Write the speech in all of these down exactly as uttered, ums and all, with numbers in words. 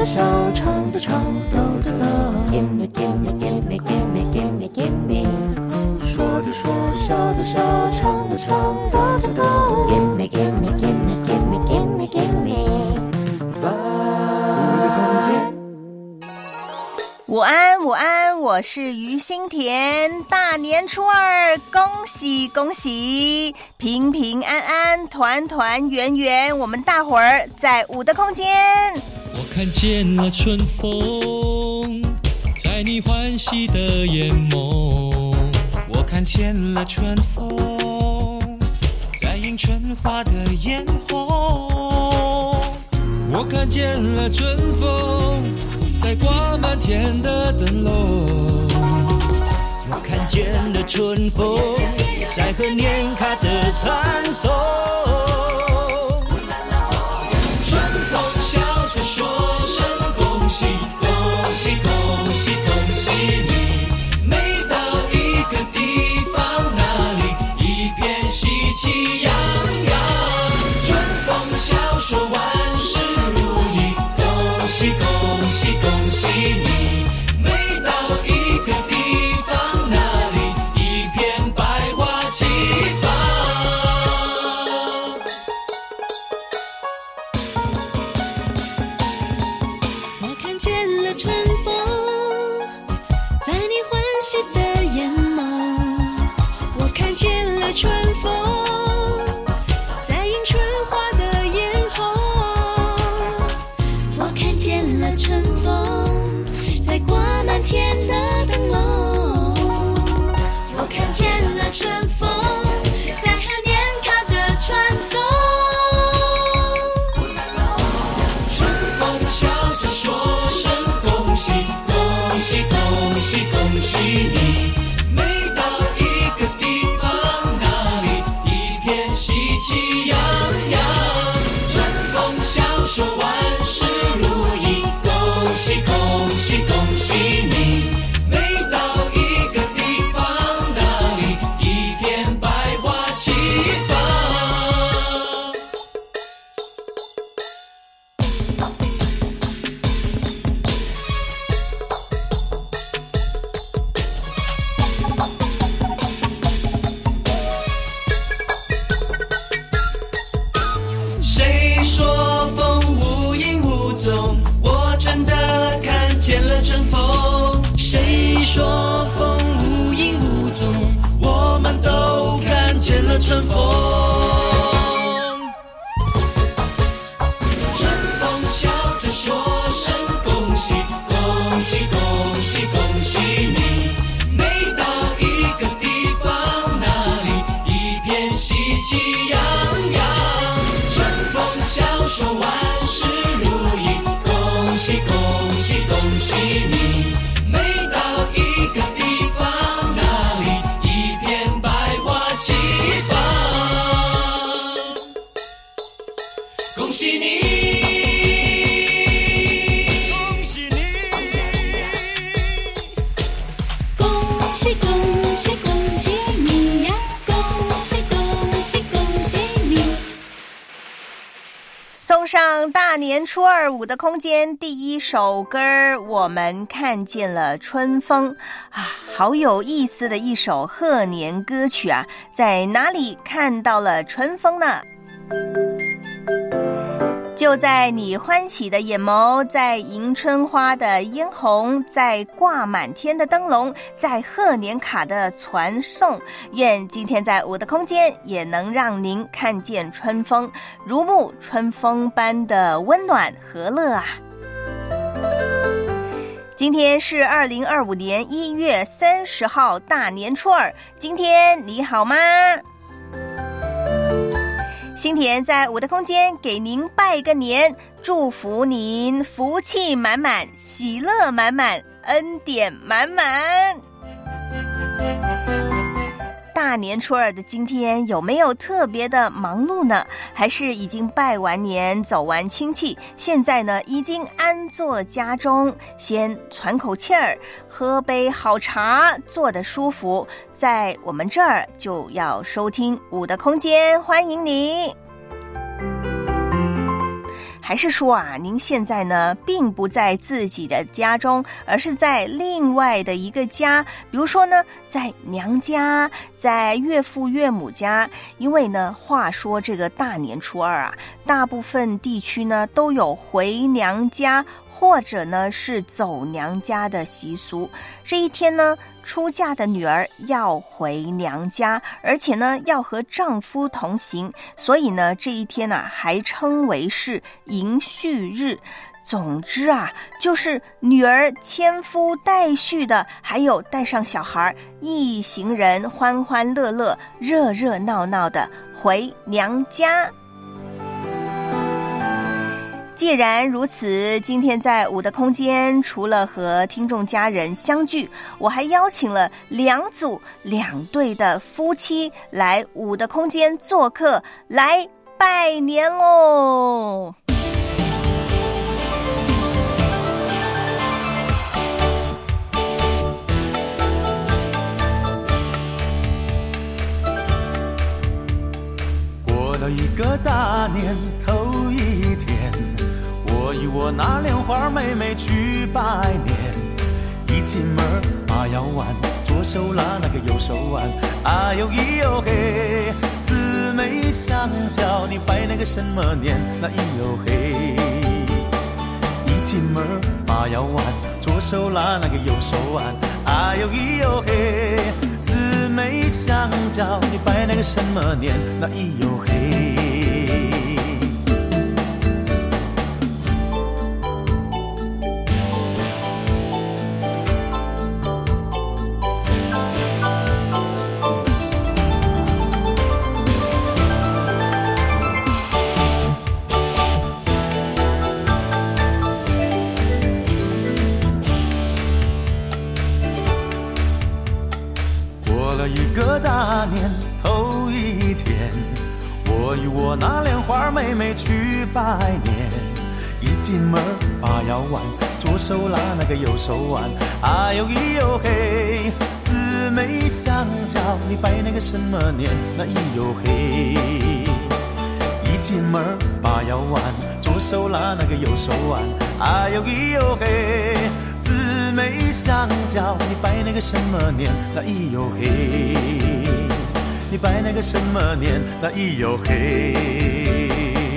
的笑，唱的唱，抖的抖。Gimme gimme gimme gimme gimme gimme， 说的说，笑的笑，唱的唱，抖的抖。Gimme gimme gimme gimme gimme gimme， 我的空间。 午安午安，我是于心田。大年初二，恭喜恭喜，平平安安，团团圆圆，我们大伙儿在五的空间。 我看见了春风，在你欢喜的眼眸。我看见了春风，在迎春花的嫣红。我看见了春风，在挂满天的灯笼。我看见了春风，在和年卡的传送。春风笑着说声恭喜恭喜恭喜恭喜你，每到一个地方那里一片喜气洋洋。春风笑说万事如意，恭喜恭喜恭喜你，每到一个地方那里一片百花齐放。 我看见了春风，在你欢喜的眼眸。我看见了春风，在迎春花的嫣红。我看见了春风，在挂满天的灯笼。我看见了春风，在和年卡的传送。 春风笑着说声恭喜恭喜恭喜恭喜你，每到一个地方那里一片喜气洋洋。春风笑说万事如意，恭喜恭喜恭喜你，每到一个地方那里一片百花齐放。谁说风无影无踪？我真的看见了春风。谁说风无影无踪？我们都看见了春风。春风笑着说声恭喜恭喜恭喜恭喜你，每到一个地方那里一片喜气洋洋。春风笑说万事如意，恭喜恭喜恭喜你，每到一个地方那里一片百花齐放。恭喜你，恭喜你， 恭喜恭喜恭喜你呀！恭喜恭喜恭喜你！ 送上大年初二五的空间第一首歌，我们看见了春风啊，好有意思的一首贺年歌曲啊！在哪里看到了春风呢？就在你欢喜的眼眸，在迎春花的嫣红，在挂满天的灯笼，在贺年卡的传送。愿今天在我的空间也能让您看见春风，如沐春风般的温暖和乐啊！今天是二零二五年一月三十号，大年初二。今天你好吗？心田在我的空间给您拜个年，祝福您福气满满，喜乐满满，恩典满满。大年初二的今天有没有特别的忙碌呢？还是已经拜完年走完亲戚，现在呢已经安坐家中，先喘口气儿，喝杯好茶，坐得舒服，在我们这儿就要收听五的空间，欢迎你。 还是说啊，您现在呢并不在自己的家中，而是在另外的一个家，比如说呢在娘家，在岳父岳母家。因为呢话说这个大年初二啊，大部分地区呢都有回娘家或者呢是走娘家的习俗。这一天呢，出嫁的女儿要回娘家，而且呢要和丈夫同行，所以呢这一天啊还称为是迎婿日。总之啊，就是女儿牵夫带婿的，还有带上小孩，一行人欢欢乐乐、热热闹闹的回娘家。既然如此，今天在我的空间，除了和听众家人相聚，我还邀请了两组两对的夫妻来我的空间做客，来拜年喽！ 过了一个大年头一天，我与我那莲花妹妹去拜年。一进门把腰弯，左手拉那个右手腕，哎呦咿呦嘿，姊妹相叫你拜那个什么年？那咿呦嘿。一进门把腰弯，左手拉那个右手腕，哎呦咿呦嘿，姊妹相叫你拜那个什么年？那咿呦嘿。一个大年头一天，我与我那莲花妹妹去拜年。一进门把腰弯，左手拉那个右手腕，哎呦咿呦嘿，姊妹相叫你拜那个什么年？那咿呦嘿。一进门把腰弯，左手拉那个右手腕，哎呦咿呦嘿，姊妹相叫你拜那个什么年？那咿呦嘿，你拜那个什么年？那咿呦嘿。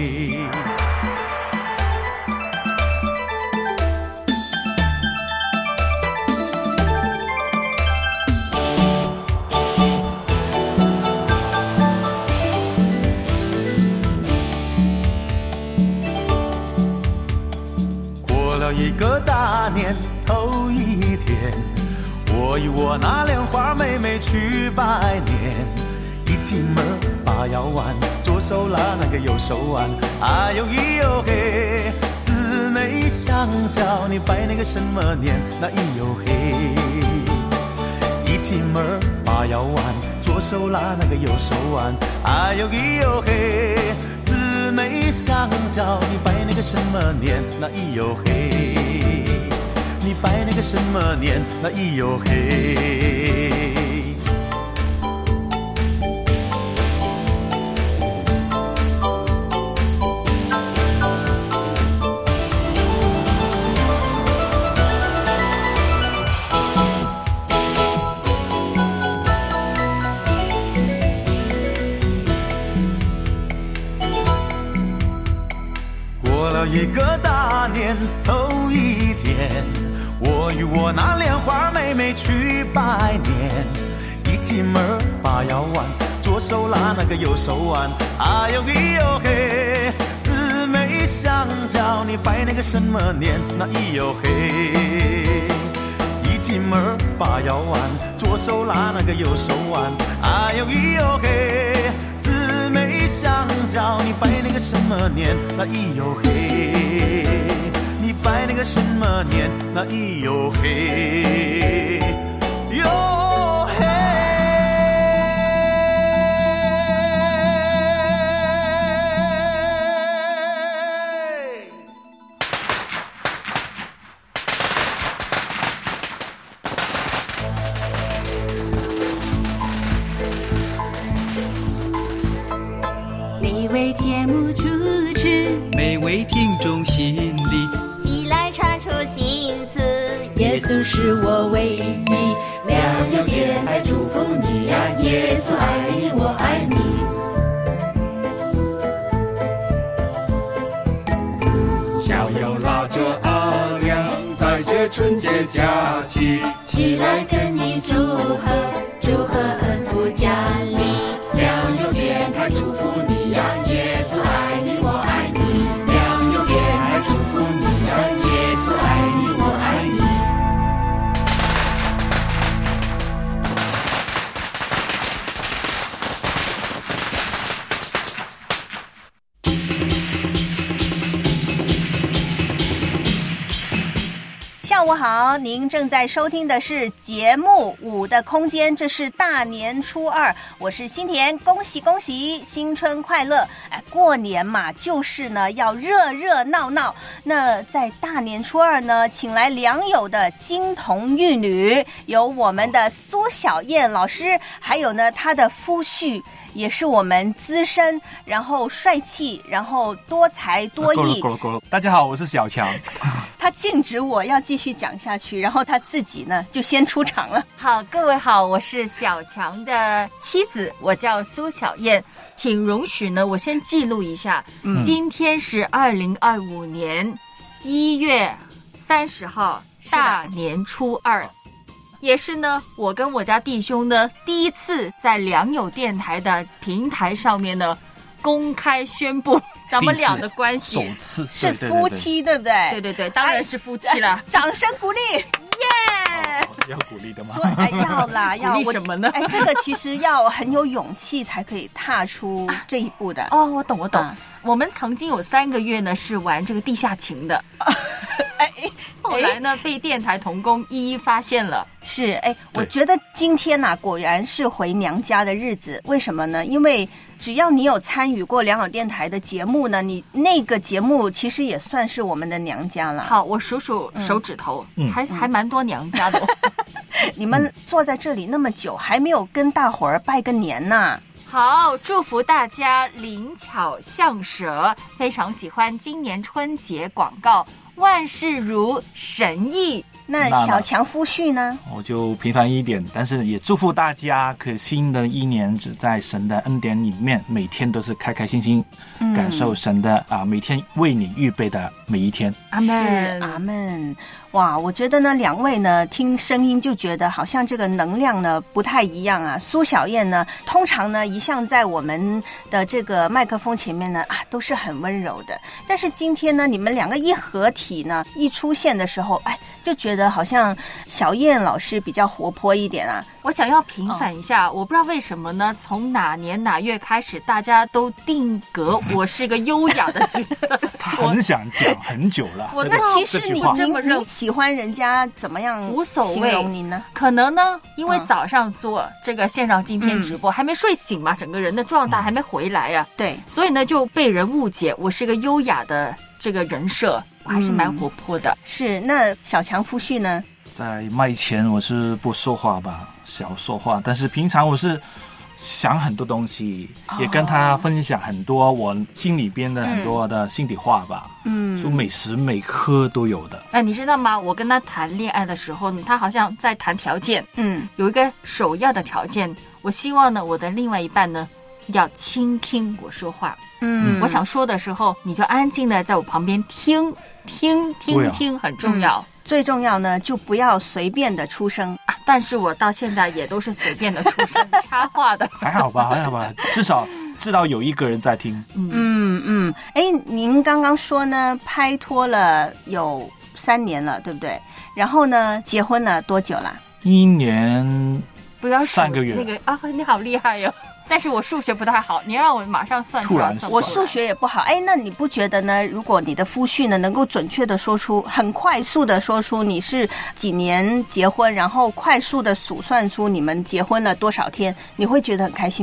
过了一个大年头一天，我与我那莲花妹妹去拜年。一进门把腰弯，左手拉那个右手腕，哎呦咿呦嘿，姊妹相叫你拜那个什么年？那咿呦嘿。一进门把腰弯，左手拉那个右手腕，哎呦咿呦嘿，姊妹相叫你拜那个什么年？那咿呦嘿，你拜那个什么年？那咿呦嘿。一个大年头一天，我与我那莲花妹妹去拜年。一进门把腰弯，左手拉那个右手腕，哎呦咿呦嘿，姊妹相叫你拜那个什么年？那咿呦嘿。一进门把腰弯，左手拉那个右手腕，哎呦咿呦嘿，姊妹相叫你拜那个什么年？那咿呦嘿，你拜那个什么年？那咿呦嘿哟嘿。 你为节目主持， 每位听众心里寄来传出心思。 耶稣是我唯一，良友电台祝福你呀、啊！耶稣爱你，我爱你。 小友拉着阿亮，在这春节假期， 起来跟你祝贺，祝贺恩福家里。良友电台祝福你呀、啊！耶稣爱你，我爱你。良友电台祝福你呀、啊！耶稣爱你，我爱你。 下午好，您正在收听的是节目《五的空间》，这是大年初二，我是新田，恭喜恭喜，新春快乐！哎，过年嘛，就是呢要热热闹闹。那在大年初二呢，请来良友的金童玉女，有我们的苏小燕老师，还有呢她的夫婿。也是我们资深，然后帅气，然后多才多艺。 够了够了够了！大家好，我是小强。 他禁止我要继续讲下去，然后他自己呢就先出场了。 好，各位好，我是小强的妻子，我叫苏小燕，请容许呢，我先记录一下，嗯、今天是二零二五年一月三十号，大年初二。也是呢，我跟我家弟兄呢，第一次在良友电台的平台上面呢，公开宣布咱们俩的关系， 首次是夫妻，对不对？ 对对对，当然是夫妻了。 掌声鼓励，耶！ 是要鼓励的吗？ 说哎要啦，要鼓励什么呢？ 哎，这个其实要很有勇气才可以踏出这一步的。 哦，我懂我懂。啊、我们曾经有三个月呢是玩这个地下情的。哎，后来呢，被电台同工一一发现了。 是，哎，我觉得今天呐、啊，果然是回娘家的日子。为什么呢？因为只要你有参与过良友电台的节目呢，你那个节目其实也算是我们的娘家了。 好，我数数手指头，嗯、还、嗯、还蛮多娘家的。 你们坐在这里那么久，还没有跟大伙儿拜个年呢。 好，祝福大家灵巧像蛇，非常喜欢今年春节广告，万事如神意。 那小强夫婿呢？ 我就平凡一点，但是也祝福大家，可新的一年只在神的恩典里面，每天都是开开心心，嗯、感受神的啊，每天为你预备的每一天。 阿们，阿们。哇，我觉得呢，两位呢听声音就觉得好像这个能量呢不太一样啊。苏小燕呢，通常呢一向在我们的这个麦克风前面呢啊都是很温柔的，但是今天呢，你们两个一合体呢，一出现的时候，哎，就觉得好像小燕老师比较活泼一点啊。 我想要平反一下，哦、我不知道为什么呢？从哪年哪月开始，大家都定格我是一个优雅的角色。 他很想讲很久了。 我那其实你这么认喜欢人家怎么样无所谓形容你呢？ 可能呢，因为早上做这个线上今天直播，嗯、还没睡醒嘛，整个人的状态还没回来呀、啊。 对， 所以呢就被人误解我是个优雅的这个人设，我还是蛮活泼的。 嗯、是，那小强夫婿呢？ 在麦前我是不说话吧，少说话，但是平常我是想很多东西，也跟他分享很多我心里边的很多的心里话吧。嗯，就每时每刻都有的。 哎，你知道吗？我跟他谈恋爱的时候呢，他好像在谈条件。嗯，有一个首要的条件，我希望呢，我的另外一半呢要倾听我说话。嗯，我想说的时候，你就安静的在我旁边听听听听，很重要。嗯， 最重要呢，就不要随便的出声啊！但是我到现在也都是随便的出声，插话的。 还好吧，还好吧，至少知道有一个人在听。 嗯嗯，哎，您刚刚说呢，拍拖了有三年了，对不对？然后呢，结婚了多久啦？ 一年不要三个月。 那个啊，你好厉害哟！但是我数学不太好，你让我马上算出来。 我数学也不好，哎，那你不觉得呢？如果你的夫婿呢能够准确的说出，很快速的说出你是几年结婚，然后快速的数算出你们结婚了多少天，你会觉得很开心吗？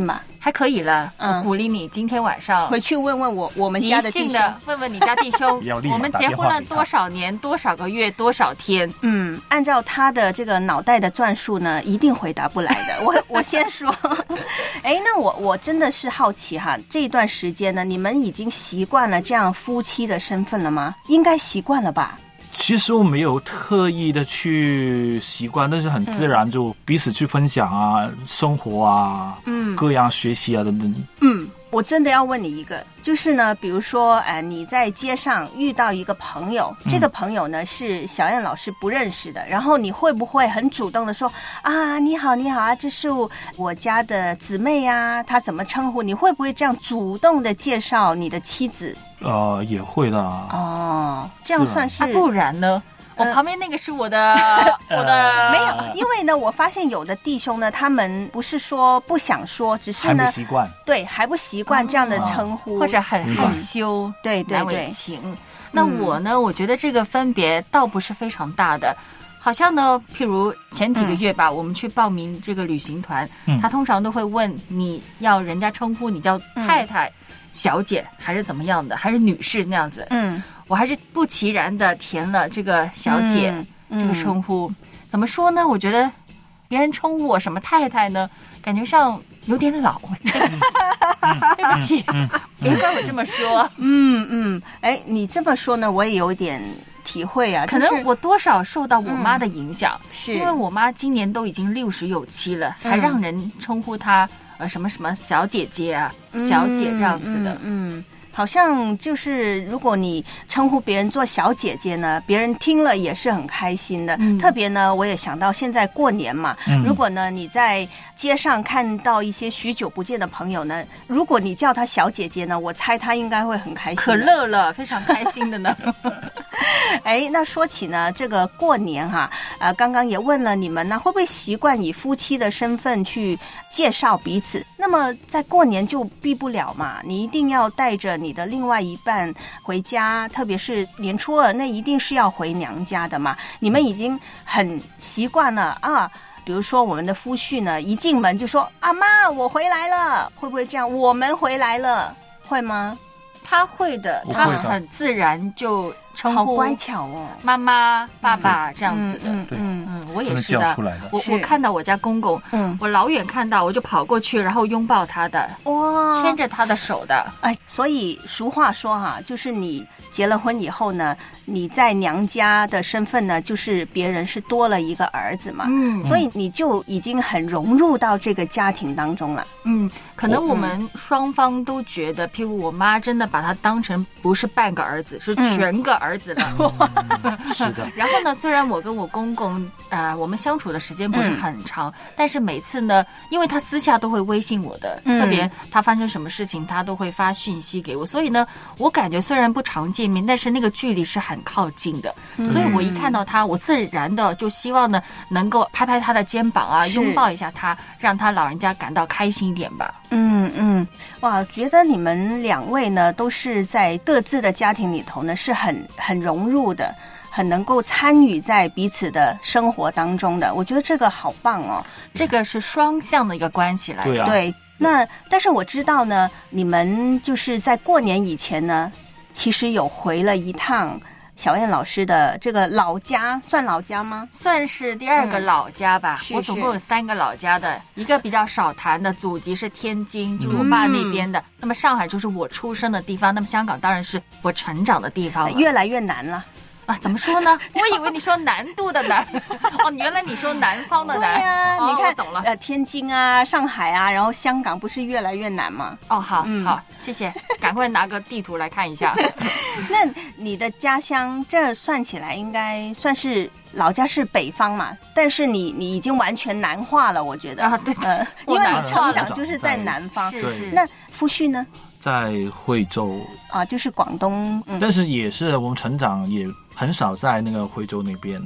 还可以了。 嗯我鼓励你今天晚上回去问问我我们即家的弟兄。 兴的问问你家弟兄要立马我们结婚了多少年多少个月多少天。 嗯，按照他的这个脑袋的转数呢，一定回答不来的。我我先说，哎，那我我真的是好奇哈，这一段时间呢，你们已经习惯了这样夫妻的身份了吗？应该习惯了吧？ 其实我没有特意的去习惯，但是很自然就彼此去分享啊，生活啊，嗯，各样学习啊等等。 嗯，我真的要问你一个，就是呢，比如说，呃，你在街上遇到一个朋友，这个朋友呢是小燕老师不认识的，然后你会不会很主动的说啊，你好，你好啊，这是我家的姊妹啊，她怎么称呼？你会不会这样主动的介绍你的妻子？ 呃，也会的。 哦，这样算是、 啊、不然呢？我旁边那个是我的，我的没有，因为呢，我发现有的弟兄呢，他们不是说不想说，只是呢还不习惯， 对，还不习惯这样的称呼， 或者很害羞， 对对难为对。 情。那我呢，我觉得这个分别倒不是非常大的。好像呢，譬如前几个月吧，嗯、我们去报名这个旅行团，嗯、他通常都会问你要人家称呼你叫太太、嗯、小姐还是怎么样的，还是女士那样子。嗯，我还是不其然的填了这个小姐、嗯、这个称呼。嗯、怎么说呢？我觉得别人称呼我什么太太呢，感觉上有点老。对不起，对不起，别跟我这么说。 嗯嗯，哎，你这么说呢，我也有点体会啊， 可能我多少受到我妈的影响， 嗯、是因为我妈今年都已经六十有七了，嗯、还让人称呼她呃什么什么小姐姐啊、嗯、小姐这样子的， 嗯。嗯嗯好像就是如果你称呼别人做小姐姐呢，别人听了也是很开心的。嗯、特别呢，我也想到现在过年嘛，嗯、如果呢你在街上看到一些许久不见的朋友呢，如果你叫她小姐姐呢，我猜她应该会很开心， 可乐了，非常开心的呢。 哎，那说起呢这个过年哈，呃，刚刚也问了你们呢，会不会习惯以夫妻的身份去介绍彼此？那么在过年就避不了嘛，你一定要带着你的另外一半回家，特别是年初二，那一定是要回娘家的嘛。你们已经很习惯了啊。比如说我们的夫婿呢，一进门就说：“阿妈，我回来了。”会不会这样？我们回来了，会吗？ 他会的，他很自然就称呼， 好乖巧哦， 妈妈、爸爸这样子的。 嗯嗯嗯，我也是的。 出来的我我看到我家公公，嗯，我老远看到我就跑过去，然后拥抱他的，哇，牵着他的手的。 哎，所以俗话说哈，就是你结了婚以后呢，你在娘家的身份呢，就是别人是多了一个儿子嘛，嗯，所以你就已经很融入到这个家庭当中了。 嗯，可能我们双方都觉得，譬如我妈真的把他当成不是半个儿子，是全个儿子了。 嗯、是的。 然后呢，虽然我跟我公公呃，我们相处的时间不是很长，嗯、但是每次呢，因为他私下都会微信我的，嗯、特别他发生什么事情，他都会发讯息给我，所以呢，我感觉虽然不常见面，但是那个距离是很靠近的。嗯、所以我一看到他，我自然的就希望呢，能够拍拍他的肩膀啊，拥抱一下他，让他老人家感到开心一点吧。 嗯嗯，哇，觉得你们两位呢，都是在各自的家庭里头呢，是很很融入的，很能够参与在彼此的生活当中的。我觉得这个好棒哦， 这个是双向的一个关系来的。 对啊， 对。那但是我知道呢，你们就是在过年以前呢，其实有回了一趟小燕老师的这个老家，算老家吗？ 算是第二个老家吧。 嗯、 我总共有三个老家的，一个比较少谈的祖籍是天津，就是我爸那边的。嗯、那么上海就是我出生的地方，那么香港当然是我成长的地方了。 越来越难了。 啊，怎么说呢？我以为你说难度的难，哦，原来你说南方的难。 对啊， 哦、 你看， 我懂了。 呃，天津啊、上海啊，然后香港不是越来越难吗？ 哦，好，嗯、好，谢谢，赶快拿个地图来看一下。 那你的家乡，这算起来应该算是老家是北方嘛？但是你你已经完全南化了，我觉得啊，对， 呃，因为你成长就是在南方。 是是。 那夫婿呢？ 在惠州啊，就是广东， 嗯、但是也是我们成长也很少在那个惠州那边，嗯，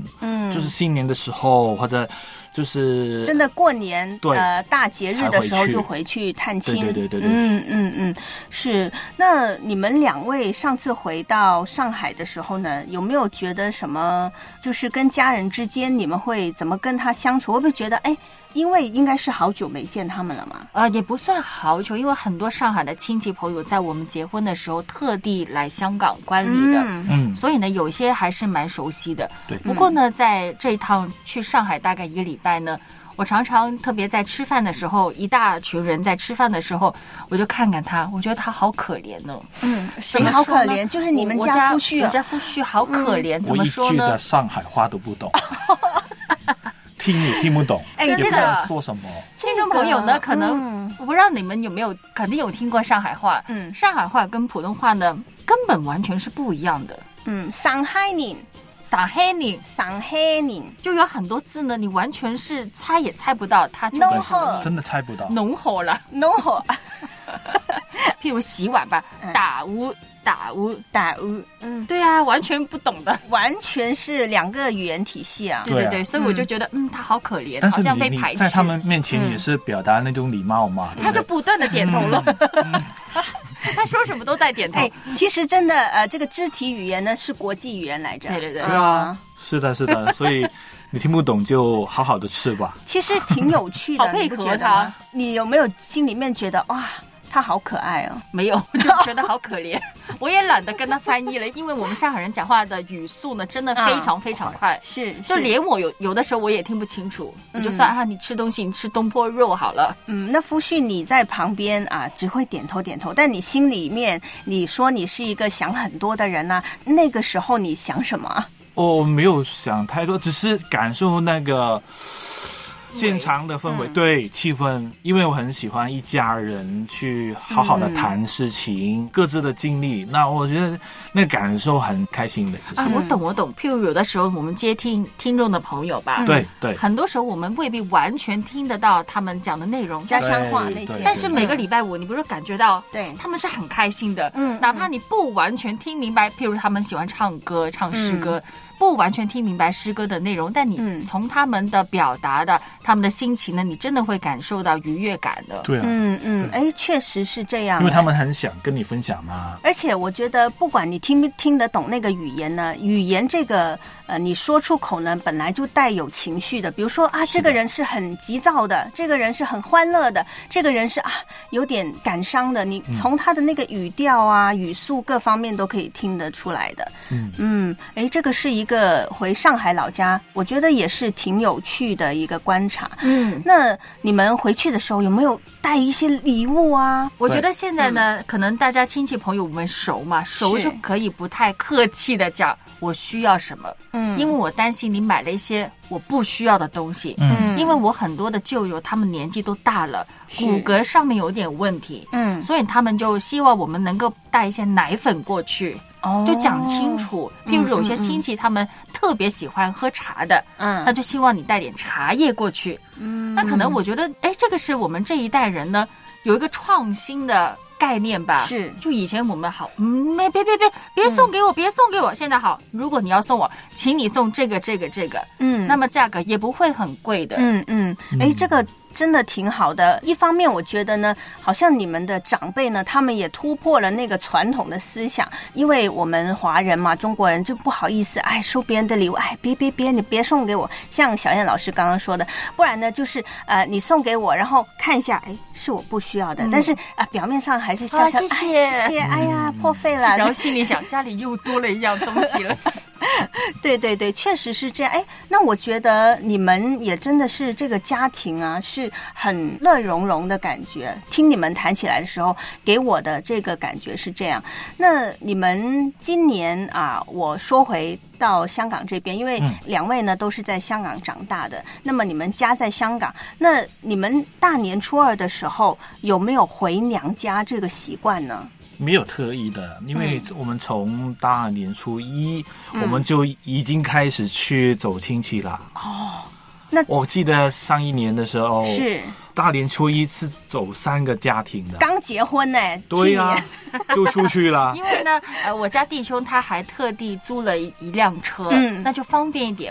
就是新年的时候或者就是真的过年对呃大节日的时候才回去就回去探亲， 对对对对对嗯嗯嗯，是。那你们两位上次回到上海的时候呢，有没有觉得什么，就是跟家人之间你们会怎么跟他相处？会不会觉得哎？因为应该是好久没见他们了嘛， 呃，也不算好久，因为很多上海的亲戚朋友在我们结婚的时候特地来香港观礼的， 嗯嗯， 所以呢，有些还是蛮熟悉的。 对不过呢，在这一趟去上海大概一个礼拜呢，我常常特别在吃饭的时候，一大群人在吃饭的时候，我就看看他，我觉得他好可怜哦。 嗯，谁怎么好说呢可怜？就是你们我家夫婿、啊， 我家夫婿好可怜，怎我一么说呢句的？上海话都不懂，听也听不懂， 哎也不知真的道说什么。 听众朋友呢，可能、 嗯我不知道你们有没有，肯定有听过上海话。 嗯上海话跟普通话呢，根本完全是不一样的。 嗯，上海人， 上海人上海人， 就有很多字呢，你完全是猜也猜不到它究竟什么意思。 真的猜不到。 浓厚了， 浓厚譬如洗碗吧， 嗯打污打污， 打乌，嗯， 对啊，完全不懂的。 完全是两个语言体系啊。 对啊对对对，所以我就觉得，嗯，他好可怜， 但好是你你像被排斥。 在他们面前也是表达那种礼貌嘛，对他就不对？ 不断的点头了，他说什么都在点头。 哎，其实真的，呃，这个肢体语言呢是国际语言来着。 对对对对啊，是的，是的，所以你听不懂就好好的吃吧。 其实挺有趣的， 好配合你不觉得吗？你有没有心里面觉得哇，他好可爱哦？ 没有，我就觉得好可怜。我也懒得跟他翻译了，因为我们上海人讲话的语速呢，真的非常非常快。 是， 就是连我有有的时候我也听不清楚，你就算啊，你吃东西，你吃东坡肉好了。 嗯，那夫婿你在旁边啊，只会点头点头，但你心里面你说你是一个想很多的人啊，那个时候你想什么啊？ 我没有想太多，只是感受那个现场的氛围， 嗯对气氛，因为我很喜欢一家人去好好的谈事情，各自的经历，那我觉得那感受很开心的。其实， 啊，我懂我懂。譬如有的时候我们接听听众的朋友吧， 对对， 很多时候我们未必完全听得到他们讲的内容， 家乡话对那些对， 但是每个礼拜五，你不是感觉到对他们是很开心的， 嗯哪怕你不完全听明白，譬如他们喜欢唱歌、唱诗歌，不完全听明白诗歌的内容，但你嗯从他们的表达的、他们的心情呢，你真的会感受到愉悦感的。 对啊， 嗯嗯，哎，确实是这样， 因为他们很想跟你分享嘛。 而且我觉得，不管你听不听得懂那个语言呢，语言这个呃，你说出口呢，本来就带有情绪的。比如说啊， 是的这个人是很急躁的，这个人是很欢乐的，这个人是啊有点感伤的。你从他的那个语调啊、语速各方面都可以听得出来的。 嗯嗯，哎，这个是一个回上海老家，我觉得也是挺有趣的一个观察。 嗯， 那你们回去的时候有没有带一些礼物啊？ 我觉得现在呢，可能大家亲戚朋友们熟嘛，熟是就可以不太客气的讲我需要什么， 嗯因为我担心你买了一些我不需要的东西。 嗯因为我很多的旧友，他们年纪都大了， 是骨骼上面有点问题， 嗯， 所以他们就希望我们能够带一些奶粉过去， 哦就讲清楚。譬如有些亲戚他们特别喜欢喝茶的， 嗯他就希望你带点茶叶过去。 嗯那可能我觉得，哎，这个是我们这一代人呢有一个创新的概念吧。 是就以前我们好，嗯，没别别别别送给我，别送给我。现在好，如果你要送我，请你送这个这个这个， 嗯那么价格也不会很贵的。 嗯嗯，哎，这个真的挺好的。一方面，我觉得呢，好像你们的长辈呢，他们也突破了那个传统的思想，因为我们华人嘛，中国人就不好意思，哎，收别人的礼物，哎，别别别，你别送给我。像小燕老师刚刚说的，不然呢，就是呃，你送给我，然后看一下，哎，是我不需要的，但是啊、表面上还是笑笑， 啊谢谢哎谢谢，哎呀，破费了， 然后心里想，家里又多了一样东西了。 对对对，确实是这样。哎，那我觉得你们也真的是这个家庭啊，是很乐融融的感觉。听你们谈起来的时候，给我的这个感觉是这样。那你们今年啊，我说回到香港这边，因为两位呢都是在香港长大的，那么你们家在香港，那你们大年初二的时候有没有回娘家这个习惯呢？ 没有特意的，因为我们从大年初一、 嗯我们就已经开始去走亲戚了。 哦，那我记得上一年的时候， 是大年初一是走三个家庭的。 刚结婚呢， 对呀、 去年就出去了因。为呢，呃，我家弟兄他还特地租了一一辆车， 嗯那就方便一点嘛。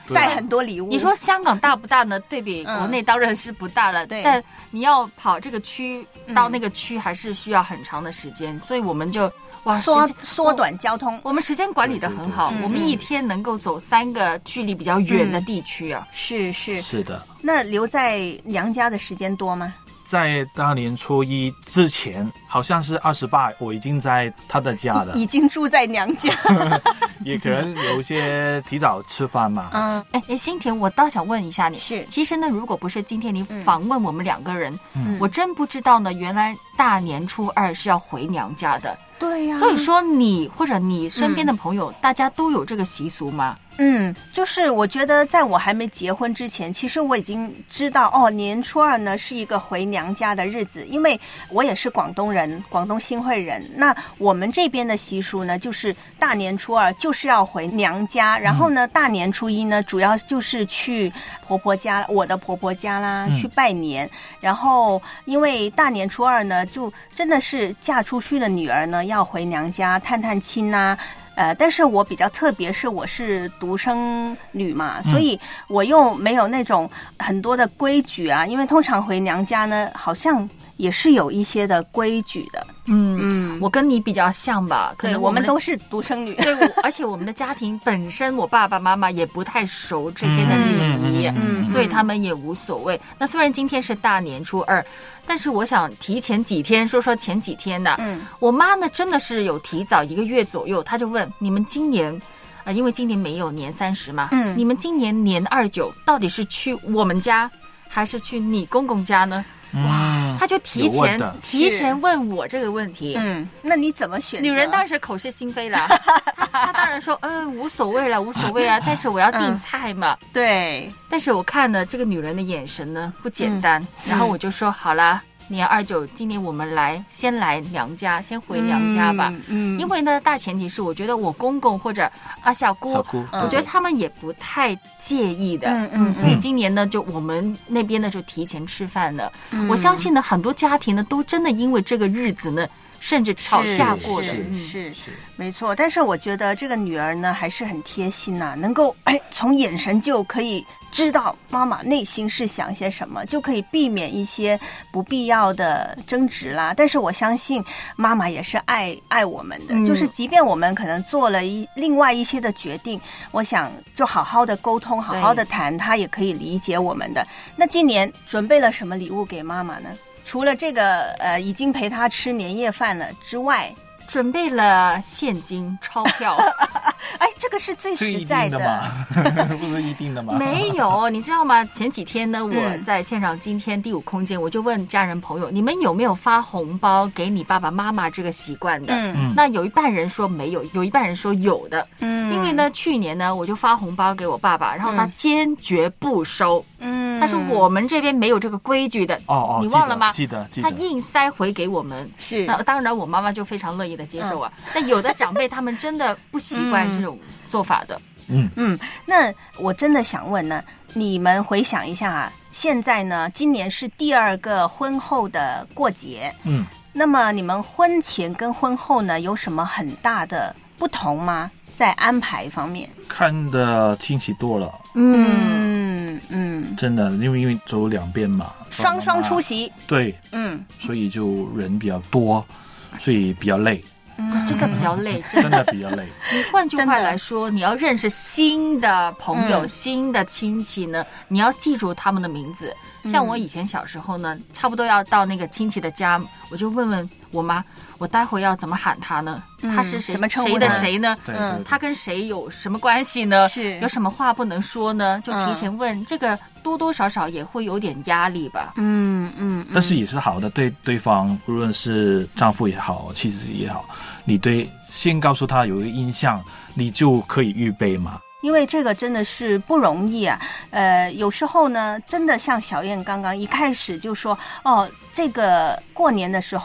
载很多礼物。 你说香港大不大呢？对比国内当然是不大了， 嗯、对。 但你要跑这个区到那个区，还是需要很长的时间，嗯、所以我们就哇缩缩短交通。 我们时间管理得很好， 对对对， 我们一天能够走三个距离比较远的地区啊。 嗯、是是是的。 那留在娘家的时间多吗？ 在大年初一之前，好像是二十八，我已经在他的家了， 已, 已经住在娘家。 也可能有一些提早吃饭嘛。 嗯，哎哎，心田，我倒想问一下你， 是， 其实呢，如果不是今天你访问我们两个人， 嗯、 我真不知道呢，原来大年初二是要回娘家的。 对呀、啊， 所以说你或者你身边的朋友，嗯、大家都有这个习俗吗？ 嗯，就是我觉得在我还没结婚之前，其实我已经知道哦，年初二呢是一个回娘家的日子，因为我也是广东人，广东新会人。那我们这边的习俗呢，就是大年初二就是要回娘家，然后呢，大年初一呢，主要就是去婆婆家，我的婆婆家啦， 嗯、 去拜年。然后因为大年初二呢，就真的是嫁出去的女儿呢要回娘家探探亲啊。呃，但是我比较特别，是我是独生女嘛，所以我又没有那种很多的规矩啊，因为通常回娘家呢，好像也是有一些的规矩的。 嗯嗯，我跟你比较像吧，可能我们都是独生女。 对，而且我们的家庭本身，我爸爸妈妈也不太熟这些的礼仪， 嗯， 所以他们也无所谓。那虽然今天是大年初二，但是我想提前几天说说前几天的。 嗯， 我妈呢真的是有提早一个月左右，她就问你们今年。呃，因为今年没有年三十嘛， 嗯， 你们今年年二九到底是去我们家，还是去你公公家呢？ 哇， 他就提前提前问我这个问题。 嗯，那你怎么选择？ 女人当然是口是心非啦。她, 她当然说，嗯、呃，无所谓了，无所谓啊。但是我要订菜嘛。 嗯、对。 但是我看呢，这个女人的眼神呢不简单。 嗯、 然后我就说，好啦。年二九，今年我们来先来娘家，先回娘家吧。 嗯，嗯因为呢，大前提是我觉得我公公或者阿小姑， 小姑我觉得他们也不太介意的。 嗯嗯， 所以今年呢，就我们那边呢就提前吃饭了。 嗯、 我相信呢，很多家庭呢都真的因为这个日子呢。甚至吵架过的， 是是, 是, 是没错。但是我觉得这个女儿呢还是很贴心呐、啊，能够哎从眼神就可以知道妈妈内心是想些什么，就可以避免一些不必要的争执啦。但是我相信妈妈也是爱爱我们的、嗯，就是即便我们可能做了一另外一些的决定，我想就好好的沟通，好好的谈，她也可以理解我们的。那今年准备了什么礼物给妈妈呢？除了这个呃，已经陪他吃年夜饭了之外， 准备了现金钞票。 哎，这个是最实在的， 的不是一定的吗？ 没有，你知道吗？前几天呢，我在线上今天第五空间，我就问家人朋友，你们有没有发红包给你爸爸妈妈这个习惯的？ 嗯， 那有一半人说没有，有一半人说有的。 嗯， 因为呢，去年呢，我就发红包给我爸爸，然后他坚决不收。 嗯， 他说我们这边没有这个规矩的。 哦哦， 你忘了吗？ 记得记得。 他硬塞回给我们。 是， 那当然我妈妈就非常乐意的接受啊。嗯、但有的长辈他们真的不习惯这种做法的。 嗯嗯，那我真的想问呢，你们回想一下啊，现在呢，今年是第二个婚后的过节， 嗯， 那么你们婚前跟婚后呢有什么很大的不同吗？在安排方面， 看的亲戚多了， 嗯嗯， 真的，因为因为走两边嘛， 双双出席， 对， 嗯， 所以就人比较多，所以比较累。 嗯，这个比较累， 真的比较累。 你换句话来说，你要认识新的朋友、 嗯、 新的亲戚呢，你要记住他们的名字。像我以前小时候呢，差不多要到那个亲戚的家，我就问问我妈，我待会要怎么喊他呢？ 嗯、 他是谁？ 怎么称呼谁的谁呢？ 嗯， 他跟谁有什么关系呢？ 是有什么话不能说呢？就提前问，嗯、这个多多少少也会有点压力吧。 嗯嗯， 但是也是好的，对对方无论是丈夫也好，妻子也好，你对先告诉他有一个印象，你就可以预备嘛。 因为这个真的是不容易啊，呃，有时候呢，真的像小燕刚刚一开始就说，哦，这个过年的时候，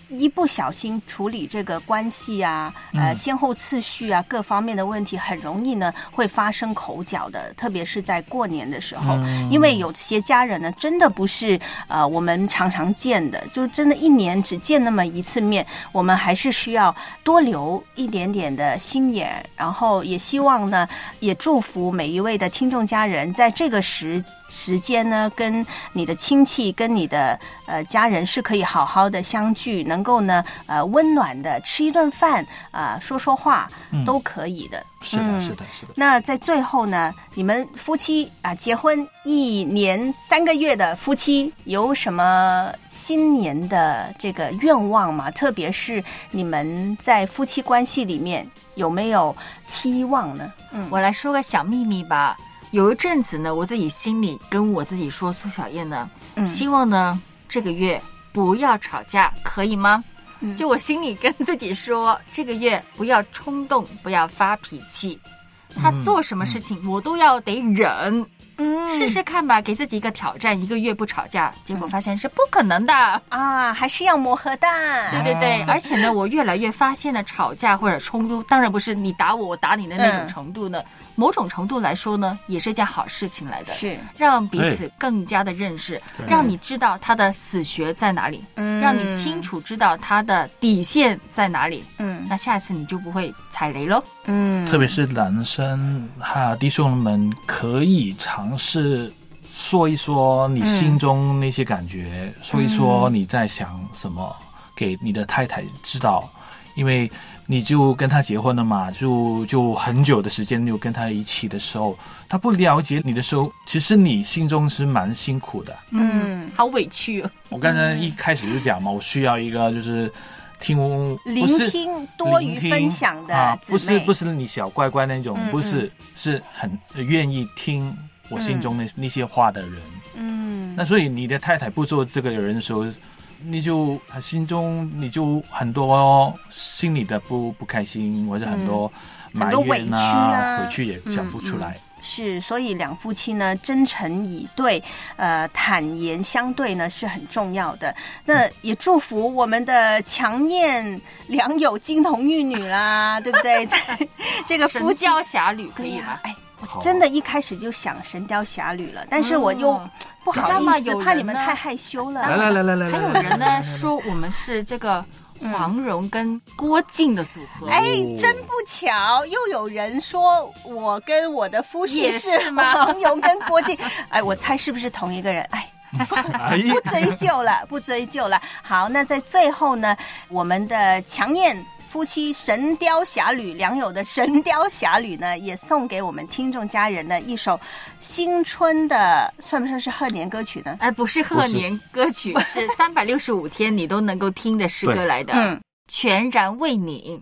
一不小心处理这个关系啊，呃，先后次序啊，各方面的问题，很容易呢会发生口角的，特别是在过年的时候，嗯、因为有些家人呢，真的不是呃我们常常见的，就是真的一年只见那么一次面，我们还是需要多留一点点的心眼，然后也希望呢，也祝福每一位的听众家人，在这个时时间呢，跟你的亲戚、跟你的呃家人是可以好好的相聚，能够呢呃温暖的吃一顿饭啊、呃，说说话、嗯、都可以的。 是的，嗯、是的，是的。 那在最后呢，你们夫妻啊结婚一年三个月的夫妻，有什么新年的这个愿望吗？特别是你们在夫妻关系里面有没有期望呢？ 嗯，我来说个小秘密吧。有一阵子呢，我自己心里跟我自己说，苏小燕呢，嗯、希望呢这个月不要吵架，可以吗？嗯、就我心里跟自己说，这个月不要冲动，不要发脾气，他做什么事情、嗯、我都要得忍。嗯，试试看吧，给自己一个挑战，一个月不吵架，结果发现是不可能的、嗯、 啊，还是要磨合的。 对对对，而且呢，我越来越发现了吵架或者冲突，当然不是你打我，我打你的那种程度呢。嗯，某种程度来说呢，也是一件好事情来的， 是让彼此更加的认识，让你知道他的死穴在哪里，嗯，让你清楚知道他的底线在哪里，嗯，那下次你就不会踩雷咯。 嗯，特别是男生哈弟兄们可以尝试说一说你心中那些感觉，嗯、说一说你在想什么，给你的太太知道，因为你就跟他结婚了嘛，就就很久的时间就跟他一起的时候，他不了解你的时候，其实你心中是蛮辛苦的。 嗯，好委屈哦。 我刚才一开始就讲嘛，我需要一个就是听我聆听多于分享的姊妹、啊、 不是不是你小乖乖那种，嗯、不是是很愿意听我心中那、嗯、那些话的人。嗯，那所以你的太太不做这个人的时候，你就心中你就很多心里的不不开心，或者很多埋怨啊、委屈也讲不出来。嗯嗯是，所以两夫妻呢，真诚以对，呃，坦言相对呢是很重要的。那也祝福我们的强燕良友金童玉女啦，对不对？在这个夫妻神雕侠侣可以吗？ 哎，我真的一开始就想神雕侠侣了，但是我又不好意思，怕你们太害羞了。 来来来来来， 还有人呢说我们是这个黄蓉跟郭靖的组合。 哎，真不巧，又有人说我跟我的夫婿是黄蓉跟郭靖。哎，我猜是不是同一个人？哎。不追究了，不追究了。好，那在最后呢，我们的强燕夫妻神雕侠侣良友的神雕侠侣呢，也送给我们听众家人呢一首新春的，算不算是贺年歌曲呢？ 哎，不是贺年歌曲，是三百六十五天你都能够听的诗歌来的。嗯，全然为你。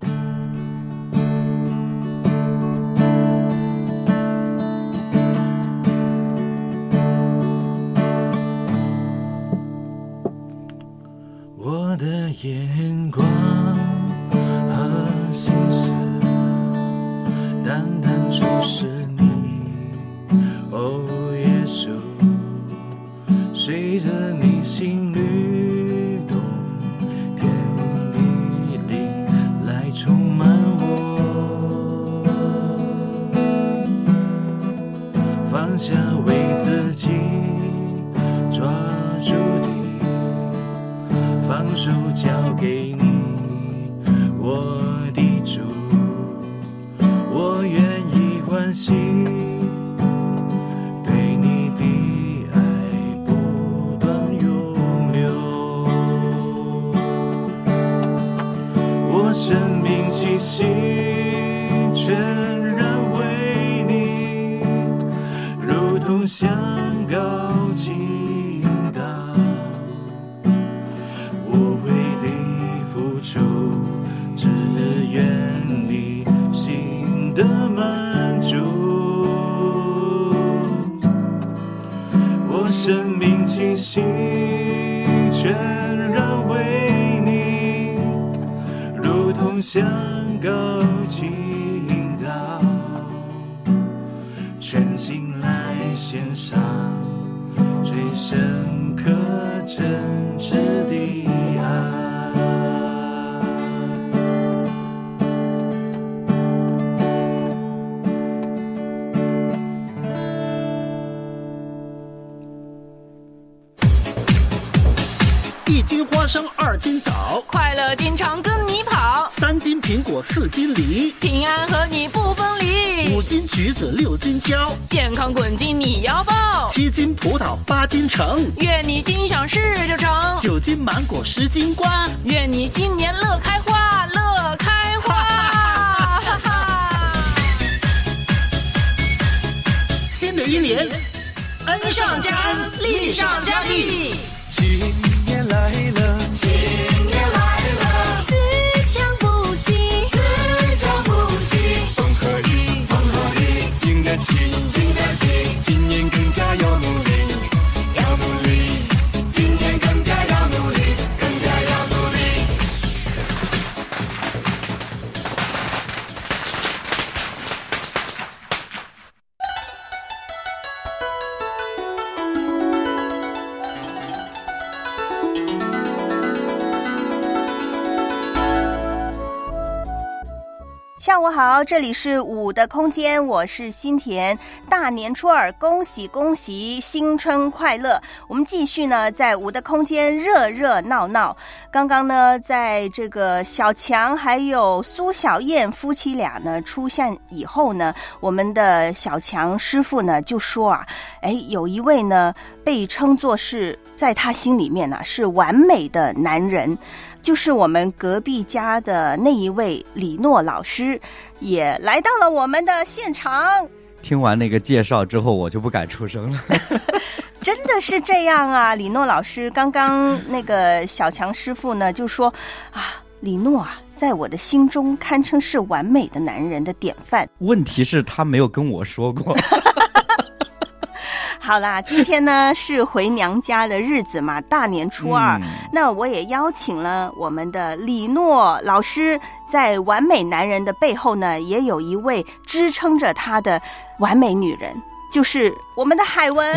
我的眼光和心思单单注视你，哦，耶稣，随着你心律动，天地里来充满我，放下为自己抓住的，放手交给你，我的主，我愿意欢喜，对你的爱不断涌流。我生命气息全然为你，如同香膏倾倒，只愿你心的满足，我生命气息全然为你，如同香膏倾倒，全心来献上最深刻真挚的爱。 二斤枣， 快乐经常跟你跑， 三斤苹果四斤梨， 平安和你不分离， 五斤橘子六斤蕉， 健康滚金你要抱， 七斤葡萄八斤橙， 愿你心想事就成， 九斤芒果十斤瓜， 愿你新年乐开花，乐开花，哈哈！ 新的一年， 恩上加恩，利上加利。 新年来了， 新年来了，自强不息，自强不息， 风和雨，风和雨，经得起，经得起，今年更加要努力，要努力，今年更加要努力，更加要努力。 下午好，这里是五的空间，我是新田。大年初二，恭喜恭喜，新春快乐！我们继续呢，在五的空间热热闹闹。刚刚呢，在这个小强还有苏小燕夫妻俩呢出现以后呢，我们的小强师傅呢就说啊，哎，有一位呢被称作是在他心里面呢、啊、是完美的男人。就是我们隔壁家的那一位李诺老师也来到了我们的现场。 听完那个介绍之后，我就不敢出声了。 真的是这样啊，李诺老师，刚刚那个小强师傅呢就说啊，李诺啊，在我的心中堪称是完美的男人的典范。 问题是他没有跟我说过。 好啦，今天呢是回娘家的日子嘛，大年初二、嗯、那我也邀请了我们的李诺老师，在完美男人的背后呢也有一位支撑着他的完美女人，就是我们的海文。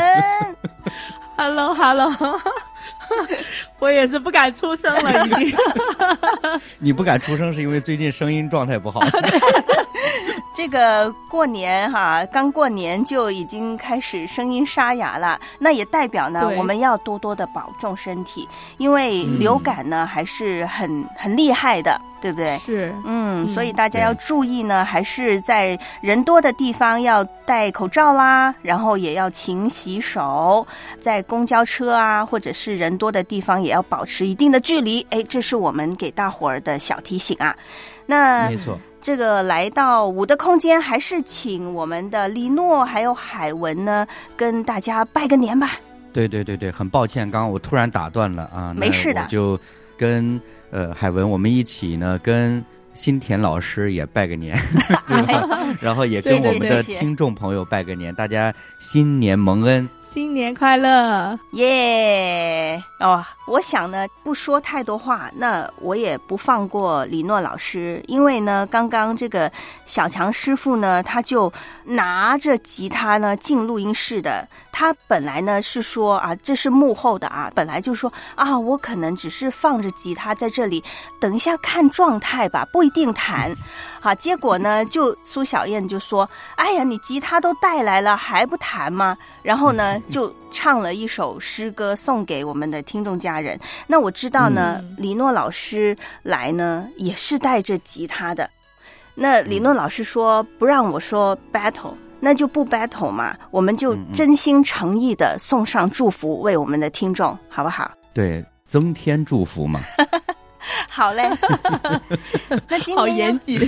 Hello Hello 我也是不敢出声了已经。 你不敢出声是因为最近声音状态不好。 这个过年哈，刚过年就已经开始声音沙哑了，那也代表呢我们要多多的保重身体，因为流感呢、嗯、还是很很厉害的，对不对？ 是， 嗯，所以大家要注意呢，还是在人多的地方要戴口罩啦，然后也要勤洗手，在公交车啊或者是人多的地方也要保持一定的距离。哎，这是我们给大伙儿的小提醒啊。那没错。 这个来到五的空间，还是请我们的李诺还有海文呢，跟大家拜个年吧。 对对对对，很抱歉，刚刚我突然打断了啊。 没事的， 我就跟呃海文我们一起呢，跟新田老师也拜个年，对吧？然后也跟我们的听众朋友拜个年，大家新年蒙恩， 新年快乐， 耶！哦，我想呢，不说太多话，那我也不放过李诺老师，因为呢，刚刚这个小强师傅呢，他就拿着吉他呢进录音室的。他本来呢是说啊，这是幕后的啊，本来就说啊，我可能只是放着吉他在这里，等一下看状态吧，不一定弹。好，结果呢，就苏小燕就说：“哎呀，你吉他都带来了，还不弹吗？”然后呢，就唱了一首诗歌送给我们的听众家人。那我知道呢，嗯、李诺老师来呢也是带着吉他的。那李诺老师说不让我说 battle， 那就不 battle 嘛，我们就真心诚意的送上祝福，为我们的听众，好不好？ 对，增添祝福嘛。 好嘞，那今天好严谨。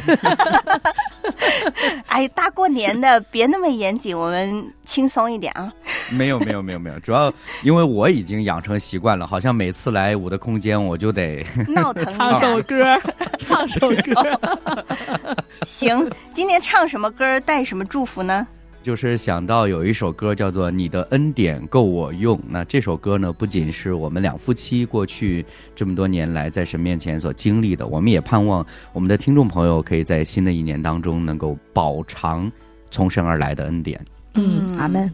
哎，大过年的别那么严谨，我们轻松一点啊。 没有没有没有没有，主要因为我已经养成习惯了，好像每次来五的空间我就得闹腾唱首歌，唱首歌。 行，今天唱什么歌，带什么祝福呢？ 就是想到有一首歌叫做《你的恩典够我用》，那这首歌呢，不仅是我们两夫妻过去这么多年来在神面前所经历的，我们也盼望我们的听众朋友可以在新的一年当中能够饱尝从神而来的恩典。 嗯，阿们。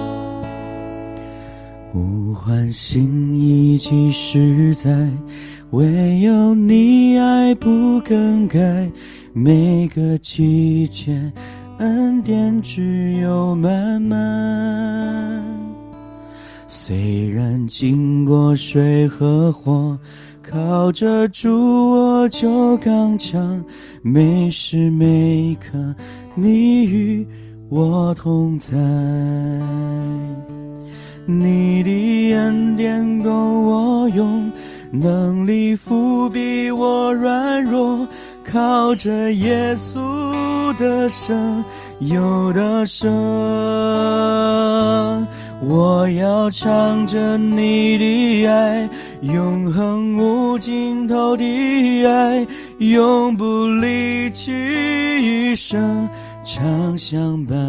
呼唤心意即实在， 唯有你爱不更改，每个季节恩典只有满满。虽然经过水和火，靠着主我就刚强，每时每刻你与我同在。你的恩典够我用，能力覆庇我软弱，靠着耶稣的生有的生。我要唱着你的爱，永恒无尽头的爱，永不离弃，一生常相伴。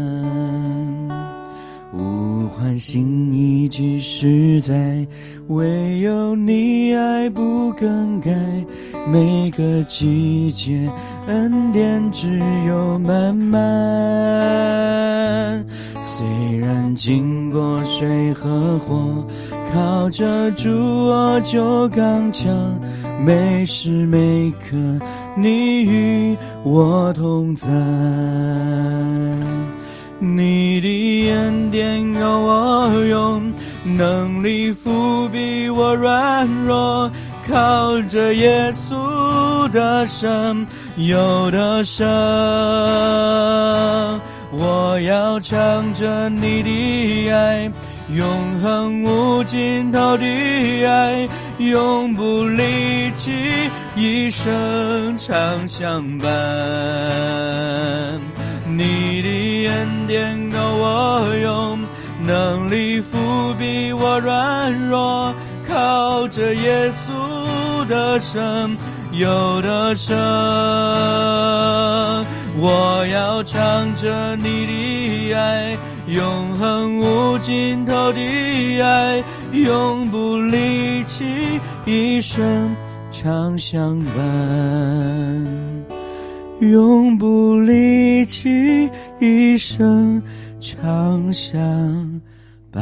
无唤醒一句实在，唯有你爱不更改，每个季节恩典只有满满。虽然经过水和火，靠着主我就刚强，每时每刻你与我同在。你的恩典够我用，能力覆庇我软弱，靠着耶稣的生有的生。我要唱着你的爱，永恒无尽头的爱，永不离弃，一生常相伴。你的恩典够我用，能力覆庇我软弱，靠着耶稣的生有的生。我要唱着你的爱，永恒无尽头的爱，永不离弃，一生常相伴，永不离弃，一生常相伴。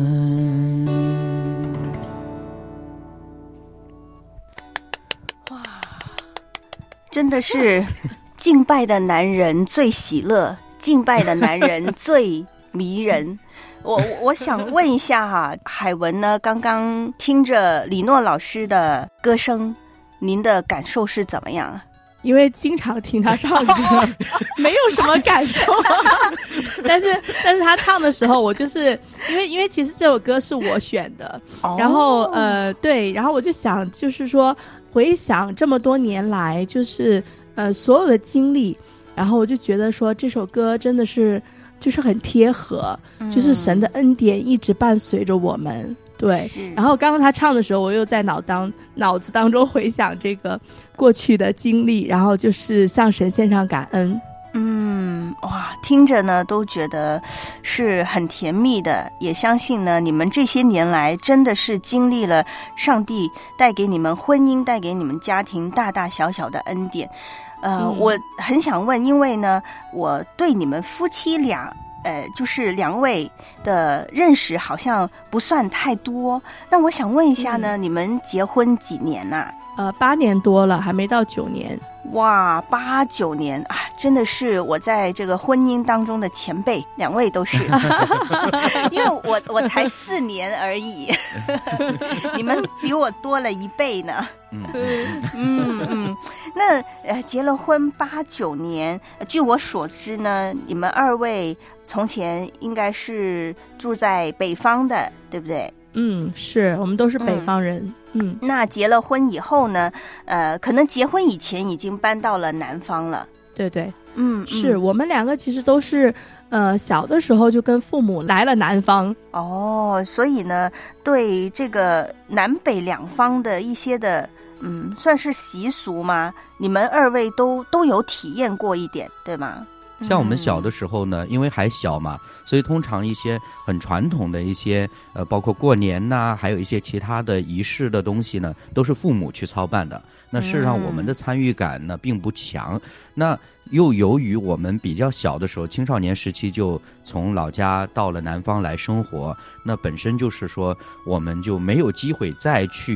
哇，真的是敬拜的男人最喜乐，敬拜的男人最迷人。我我想问一下哈，海文呢，刚刚听着李诺老师的歌声，您的感受是怎么样啊？ 因为经常听他唱歌，没有什么感受。但是，但是他唱的时候，我就是因为，因为其实这首歌是我选的，哦、然后呃，对，然后我就想，就是说回想这么多年来，就是呃所有的经历，然后我就觉得说这首歌真的是就是很贴合，嗯、就是神的恩典一直伴随着我们。对，然后刚刚他唱的时候，我又在脑当脑子当中回想这个过去的经历，然后就是向神献上感恩。 嗯，哇，听着呢都觉得是很甜蜜的，也相信呢你们这些年来真的是经历了上帝带给你们婚姻、带给你们家庭大大小小的恩典。呃，嗯、我很想问，因为呢我对你们夫妻俩。呃，就是两位的认识好像不算太多，那我想问一下呢，嗯、你们结婚几年啊？ 呃，八年多了，还没到九年。 哇，八九年啊，真的是我在这个婚姻当中的前辈，两位都是，因为我我才四年而已，你们比我多了一倍呢。嗯嗯嗯，那呃结了婚八九年，据我所知呢，你们二位从前应该是住在北方的，对不对？ 嗯，是我们都是北方人。嗯, 嗯， 那结了婚以后呢，呃，可能结婚以前已经搬到了南方了。 对对， 嗯， 是我们两个其实都是，呃，小的时候就跟父母来了南方。 哦，所以呢，对这个南北两方的一些的，嗯，算是习俗吗？你们二位都都有体验过一点，对吗？ 像我们小的时候呢，因为还小嘛，所以通常一些很传统的一些呃，包括过年呐、啊，还有一些其他的仪式的东西呢，都是父母去操办的。那事实上我们的参与感呢并不强。那又由于我们比较小的时候，青少年时期就从老家到了南方来生活，那本身就是说我们就没有机会再去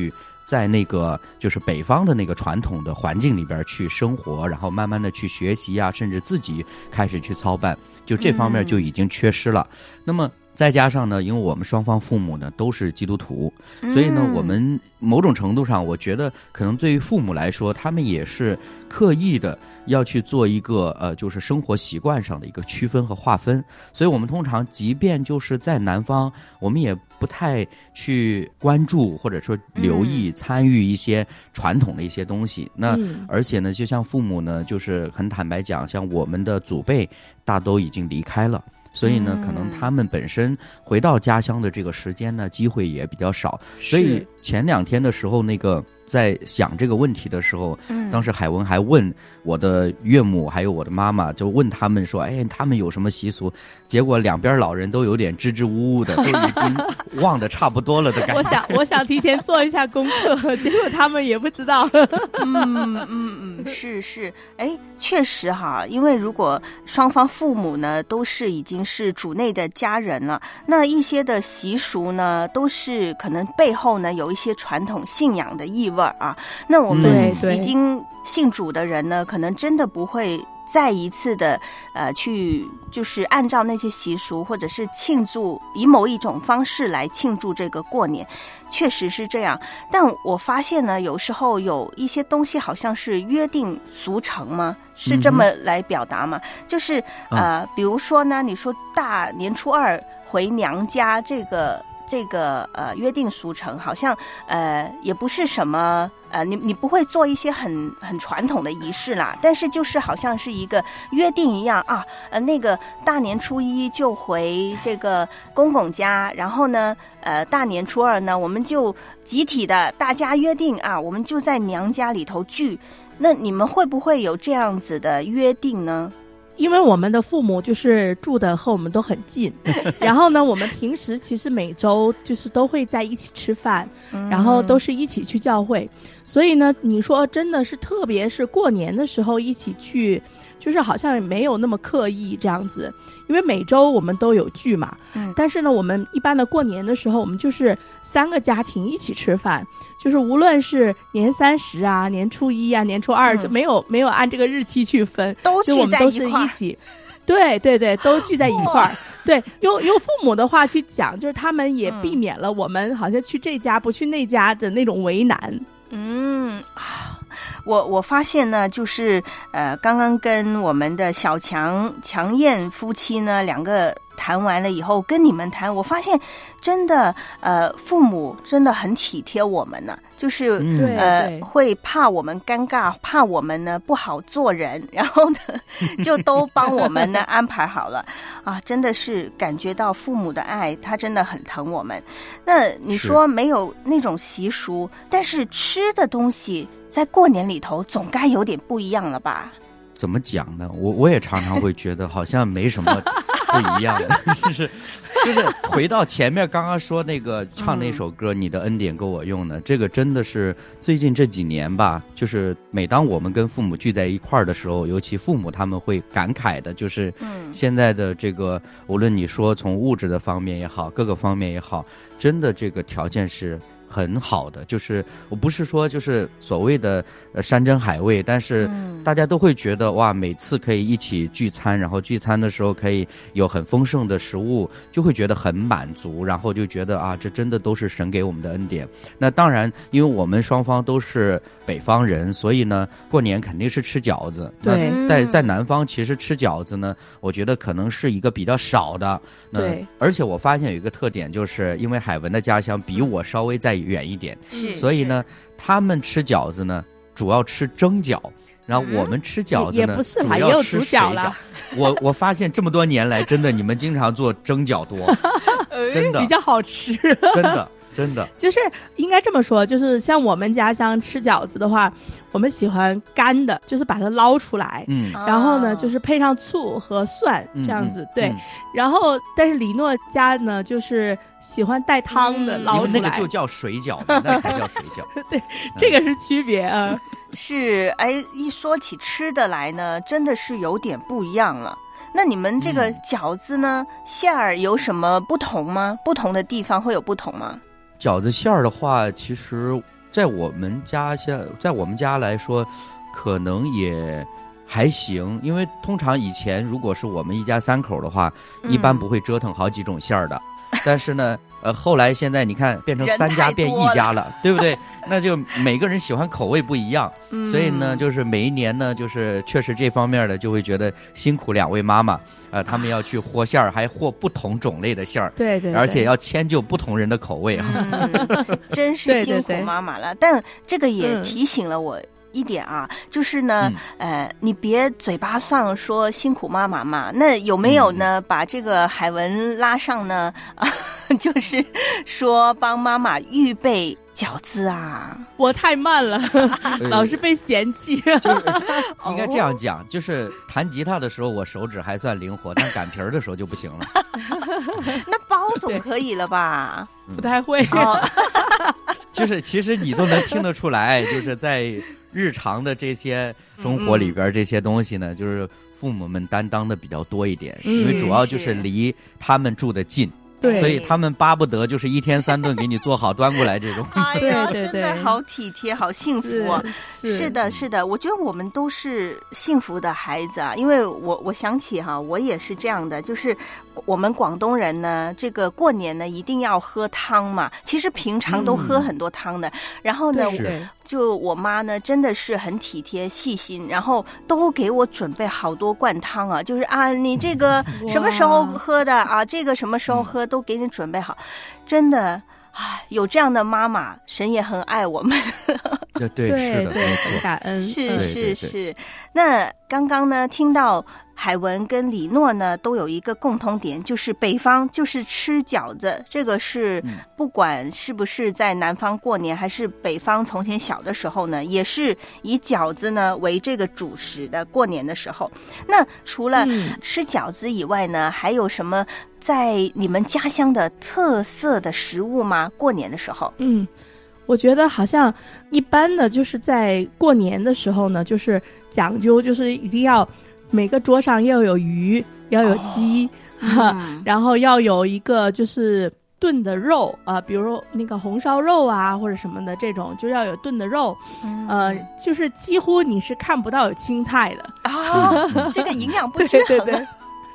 在那个就是北方的那个传统的环境里边去生活，然后慢慢的去学习啊，甚至自己开始去操办，就这方面就已经缺失了。嗯、那么再加上呢，因为我们双方父母呢都是基督徒，所以呢，我们某种程度上，我觉得可能对于父母来说，他们也是刻意的要去做一个呃，就是生活习惯上的一个区分和划分。所以我们通常，即便就是在南方，我们也不太去关注或者说留意、参与一些传统的一些东西。那而且呢，就像父母呢，就是很坦白讲，像我们的祖辈大都已经离开了。所以呢，可能他们本身回到家乡的这个时间呢，机会也比较少。所以前两天的时候，那个在想这个问题的时候，嗯、当时海文还问我的岳母还有我的妈妈，就问他们说：“哎，他们有什么习俗？”结果两边老人都有点支支吾吾的，都已经忘得差不多了的感觉。 我想，我想提前做一下功课，结果他们也不知道。 嗯嗯嗯，是是，哎，确实哈，因为如果双方父母呢都是已经是主内的家人了，那一些的习俗呢，都是可能背后呢有一些传统信仰的意味啊。那我们已经信主的人呢，可能真的不会再一次的呃去就是按照那些习俗或者是庆祝，以某一种方式来庆祝这个过年，确实是这样。但我发现呢，有时候有一些东西好像是约定俗成吗？是这么来表达吗？嗯、就是呃，比如说呢，你说大年初二回娘家这个。这个呃约定俗成，好像呃也不是什么呃你你不会做一些很很传统的仪式啦，但是就是好像是一个约定一样啊，呃那个大年初一就回这个公公家，然后呢呃大年初二呢我们就集体的大家约定啊，我们就在娘家里头聚。那你们会不会有这样子的约定呢？ 因为我们的父母就是住的和我们都很近，然后呢，我们平时其实每周就是都会在一起吃饭，嗯、然后都是一起去教会，所以呢，你说真的是，特别是过年的时候一起去，就是好像也没有那么刻意这样子，因为每周我们都有聚嘛，嗯，但是呢，我们一般的过年的时候，我们就是三个家庭一起吃饭。就是无论是年三十啊、年初一啊、年初二，嗯、就没有没有按这个日期去分， 都聚在一块儿， 一起，对对对，都聚在一块儿。对，用用父母的话去讲，就是他们也避免了我们好像去这家不去那家的那种为难。 嗯，我我发现呢，就是呃，刚刚跟我们的小强强燕夫妻呢两个谈完了以后，跟你们谈，我发现真的呃，父母真的很体贴我们呢，就是、嗯、呃会怕我们尴尬，怕我们呢不好做人，然后呢就都帮我们呢安排好了啊，真的是感觉到父母的爱，他真的很疼我们。那你说没有那种习俗，但是吃的东西在过年里头总该有点不一样了吧？ 怎么讲呢？我我也常常会觉得好像没什么不一样的，就是就是回到前面刚刚说那个唱那首歌，嗯、你的恩典够我用的，这个真的是最近这几年吧，就是每当我们跟父母聚在一块儿的时候，尤其父母他们会感慨的，就是现在的这个，无论你说从物质的方面也好，各个方面也好，真的这个条件是很好的，就是我不是说就是所谓的呃山珍海味，但是大家都会觉得哇，每次可以一起聚餐，然后聚餐的时候可以有很丰盛的食物，就会觉得很满足，然后就觉得啊，这真的都是神给我们的恩典。那当然，因为我们双方都是北方人，所以呢，过年肯定是吃饺子。 对， 在在南方其实吃饺子呢，我觉得可能是一个比较少的。 对， 而且我发现有一个特点，就是因为海文的家乡比我稍微再远一点， 是， 所以呢，他们吃饺子呢，主要吃蒸饺。然后我们吃饺子呢， 也不是啦，也有煮饺了。 我我发现这么多年来，真的你们经常做蒸饺多，真的比较好吃， 真的真的。 就是应该这么说，就是像我们家乡吃饺子的话，我们喜欢干的，就是把它捞出来，嗯，然后呢，就是配上醋和蒜这样子，嗯、对。嗯、然后，但是李诺家呢，就是喜欢带汤的捞出来， 那个就叫水饺，那才叫水饺。 对，嗯、这个是区别啊。 是，哎，一说起吃的来呢，真的是有点不一样了。那你们这个饺子呢，嗯、馅儿有什么不同吗？不同的地方会有不同吗？ 饺子馅儿的话，其实在我们家下，在我们家来说，可能也还行，因为通常以前如果是我们一家三口的话，一般不会折腾好几种馅儿的。但是呢，呃，后来现在你看变成三家变一家了，对不对？那就每个人喜欢口味不一样，嗯、所以呢，就是每一年呢，就是确实这方面的就会觉得辛苦两位妈妈，呃，他们要去和馅儿，还和不同种类的馅儿， 对 对, 对， 而且要迁就不同人的口味啊， 嗯、真是辛苦妈妈了。对对对，但这个也提醒了我。嗯一点啊，就是呢，嗯、呃，你别嘴巴上说辛苦妈妈嘛，那有没有呢？嗯、把这个海文拉上呢？啊，就是说帮妈妈预备饺子啊。 我太慢了，老是被嫌弃。 就是应该这样讲，就是弹吉他的时候我手指还算灵活，但擀皮儿的时候就不行了。 那包总可以了吧？ 不太会。 哦、 就是其实你都能听得出来，就是在日常的这些生活里边，这些东西呢，嗯、就是父母们担当的比较多一点，因为主要就是离他们住得近。 对， 所以他们巴不得就是一天三顿给你做好端过来这种。 哎呀， 对对对， 真的好体贴，好幸福啊！ 是, 是的，是的，我觉得我们都是幸福的孩子啊，因为我我想起哈，我也是这样的，就是我们广东人呢，这个过年呢一定要喝汤嘛，其实平常都喝很多汤的，嗯、然后呢，就我妈呢真的是很体贴细心，然后都给我准备好多罐汤啊，就是啊，你这个什么时候喝的啊，这个什么时候喝。都给你准备好，真的，唉，有这样的妈妈，神也很爱我们。 对对是的， 对，很感恩。 是是是。那刚刚呢，听到海文跟李诺呢都有一个共同点，就是北方就是吃饺子，这个是不管是不是在南方过年，还是北方从前小的时候呢，也是以饺子呢为这个主食的。过年的时候，那除了吃饺子以外呢，还有什么在你们家乡的特色的食物吗？过年的时候， 嗯。我觉得好像一般的就是在过年的时候呢，就是讲究就是一定要每个桌上要有鱼，要有鸡，哦嗯、然后要有一个就是炖的肉啊、呃，比如那个红烧肉啊或者什么的这种，就要有炖的肉，嗯、呃，就是几乎你是看不到有青菜的啊、哦，这个营养不均衡。 对对对。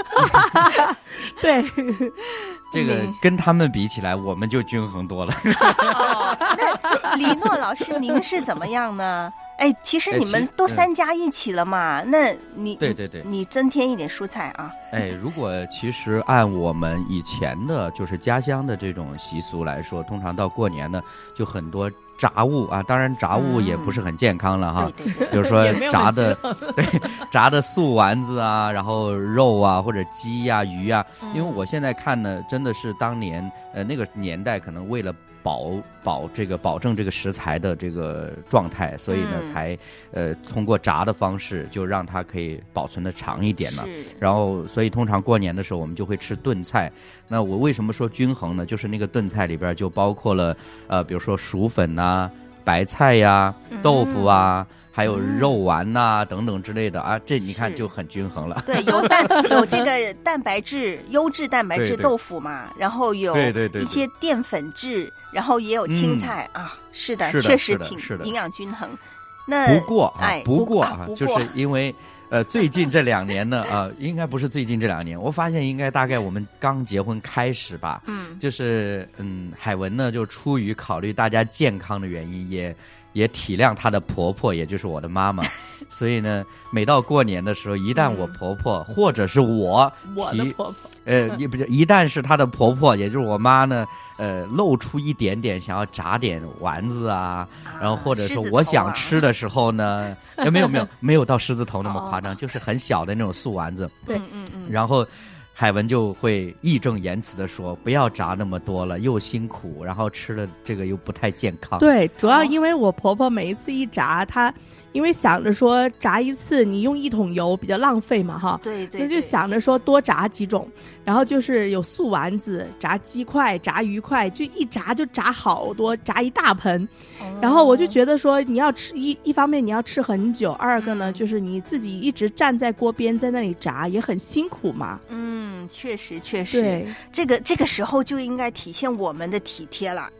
对， 这个跟他们比起来，我们就均衡多了。 哦、那李诺老师，您是怎么样呢？哎，其实你们都三家一起了嘛，嗯、那你对对对， 你增添一点蔬菜啊。 哎，如果其实按我们以前的，就是家乡的这种习俗来说，通常到过年呢，就很多。炸物啊，当然炸物也不是很健康了哈， 嗯、对对对， 比如说炸的对炸的素丸子啊，然后肉啊或者鸡呀、啊、鱼啊，因为我现在看呢，真的是当年呃那个年代可能为了保保这个保证这个食材的这个状态，所以呢、嗯、才呃通过炸的方式就让它可以保存的长一点嘛。然后所以通常过年的时候我们就会吃炖菜。那我为什么说均衡呢？就是那个炖菜里边就包括了呃比如说薯粉呐、啊、白菜呀、啊、豆腐啊。嗯还有肉丸呐、啊、等等之类的啊，这你看就很均衡了。 对，有蛋有这个蛋白质、优质蛋白质豆腐嘛，对对然后有一些淀粉质，然后也有青菜、嗯、啊，是的， 是的确实挺营养均衡。那不过啊， 哎， 不过啊， 不过就是因为呃最近这两年呢，呃，应该不是最近这两年，我发现应该大概我们刚结婚开始吧，嗯，就是嗯，海文呢就出于考虑大家健康的原因也。也体谅她的婆婆，也就是我的妈妈，所以呢，每到过年的时候，一旦我婆婆、嗯、或者是我， 我的婆婆， 呃，也不是，一旦是她的婆婆，也就是我妈呢，呃，露出一点点想要炸点丸子啊，啊然后或者是我想吃的时候呢，啊、呃，没有没有没有到狮子头那么夸张，哦、就是很小的那种素丸子， 对，嗯嗯， 然后。海文就会义正言辞的说不要炸那么多了，又辛苦，然后吃了这个又不太健康。 对，主要因为我婆婆每一次一炸，她因为想着说炸一次你用一桶油比较浪费嘛哈， 对对， 那就想着说多炸几种，然后就是有素丸子、炸鸡块、炸鱼块，就一炸就炸好多，炸一大盆。哦、然后我就觉得说你要吃一一方面你要吃很久，二个呢、嗯、就是你自己一直站在锅边在那里炸也很辛苦嘛。 嗯。嗯，确实确实，这个这个时候就应该体现我们的体贴了。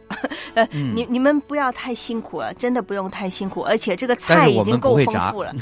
呃， 嗯你你们不要太辛苦了，真的不用太辛苦，而且这个菜已经够丰富了。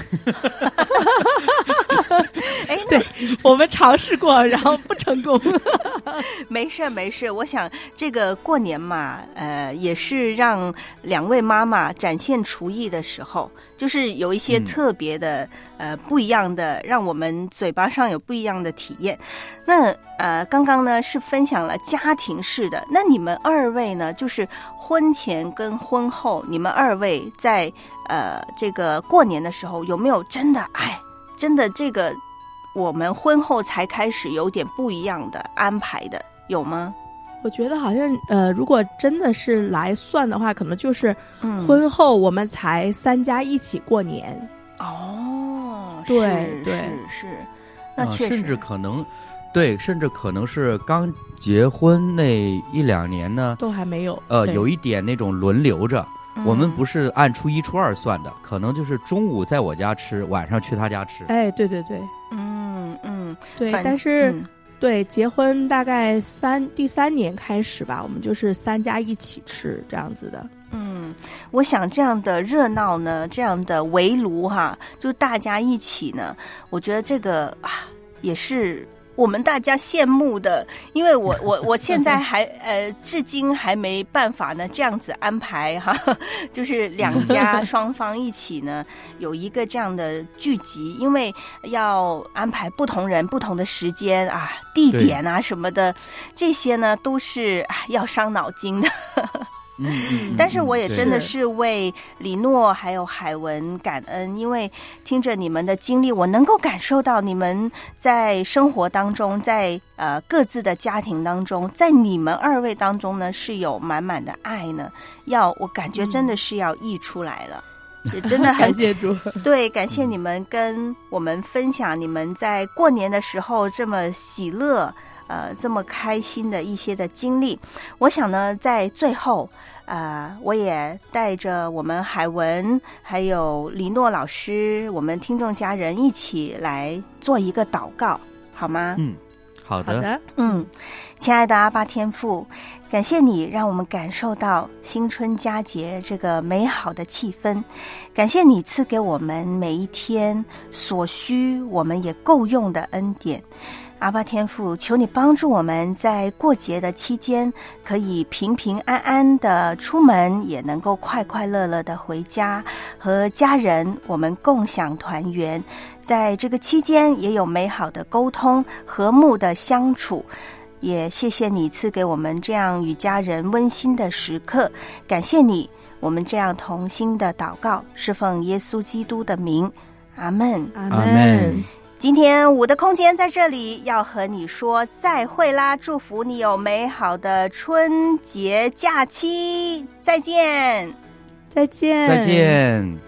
哎，对，我们尝试过，然后不成功。 没事没事，我想这个过年嘛，呃，也是让两位妈妈展现厨艺的时候，就是有一些特别的、嗯、呃不一样的，让我们嘴巴上有不一样的体验。那呃，刚刚呢是分享了家庭式的，那你们二位呢，就是婚前跟婚后，你们二位在呃这个过年的时候有没有真的哎，真的这个我们婚后才开始有点不一样的安排的，有吗？ 我觉得好像呃，如果真的是来算的话，可能就是婚后我们才三家一起过年。 嗯、哦， 对是对是是，那确实、 呃、甚至可能。对，甚至可能是刚结婚那一两年呢， 都还没有。 呃，有一点那种轮流着、 嗯， 我们不是按初一、初二算的，可能就是中午在我家吃，晚上去他家吃。 哎，对对对， 嗯嗯， 对。但是、嗯、对结婚大概三第三年开始吧，我们就是三家一起吃这样子的。 嗯，我想这样的热闹呢，这样的围炉哈，就大家一起呢，我觉得这个啊也是。我们大家羡慕的，因为我我我现在还呃，至今还没办法呢这样子安排哈，就是两家双方一起呢有一个这样的聚集，因为要安排不同人不同的时间啊、地点啊什么的，这些呢都是、啊、要伤脑筋的。 嗯嗯， 但是我也真的是为李诺还有海文感恩，因为听着你们的经历，我能够感受到你们在生活当中，在呃各自的家庭当中，在你们二位当中呢是有满满的爱呢，要我感觉真的是要溢出来了。嗯、也真的很感谢主， 对，感谢你们跟我们分享你们在过年的时候这么喜乐。呃，这么开心的一些的经历，我想呢，在最后，呃，我也带着我们海文还有李诺老师，我们听众家人一起来做一个祷告，好吗？ 嗯，好的， 好的， 嗯，亲爱的阿爸天父，感谢你让我们感受到新春佳节这个美好的气氛，感谢你赐给我们每一天所需，我们也够用的恩典。阿爸天父，求你帮助我们在过节的期间可以平平安安的出门，也能够快快乐乐的回家，和家人我们共享团圆，在这个期间也有美好的沟通，和睦的相处。也谢谢你赐给我们这样与家人温馨的时刻，感谢你，我们这样同心的祷告是奉耶稣基督的名，阿们， 阿们。 今天我的空间在这里要和你说再会啦，祝福你有美好的春节假期，再见， 再见， 再见。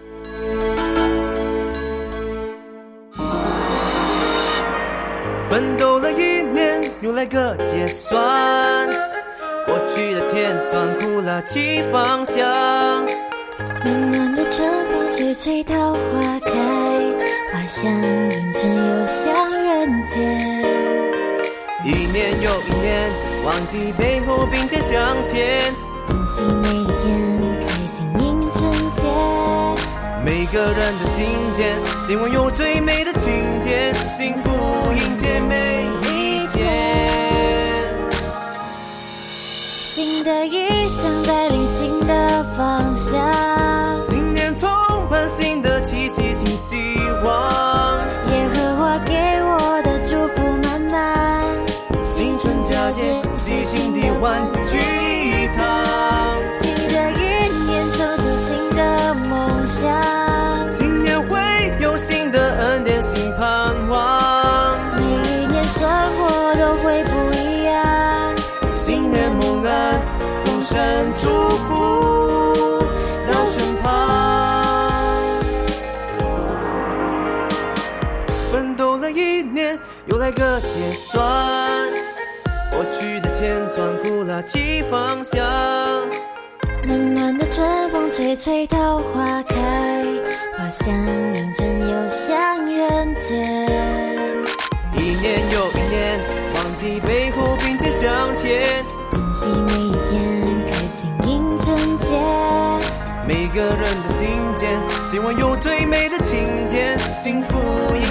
奋斗了一年，又来个结算，过去的甜酸苦辣七方香。 暖暖的春风吹吹桃花开，花香迎春又香人间。 一年又一年，忘记背后并肩向前， 珍惜每一天，开心迎春节。 每个人的心间，希望有最美的晴天，幸福迎接每一天。 新的意象带领新的方向， 新年充满新的气息，新希望。 耶和华给我的祝福满满， 新春佳节，喜庆的欢聚一堂。 新的一年，成就新的梦想， 新年会有新的恩典，新盼望。 每一年生活都会不一样， 新年蒙恩，丰盛祝福到身旁。奋斗了一年，又来个结算，过去的甜酸苦辣七方香。 暖暖的春风吹吹桃花开，花香迎春又香人间。 一年又一年，忘记背后并肩向前， 珍惜每一天，开心迎每个人的心间，希望有最美的晴天，幸福一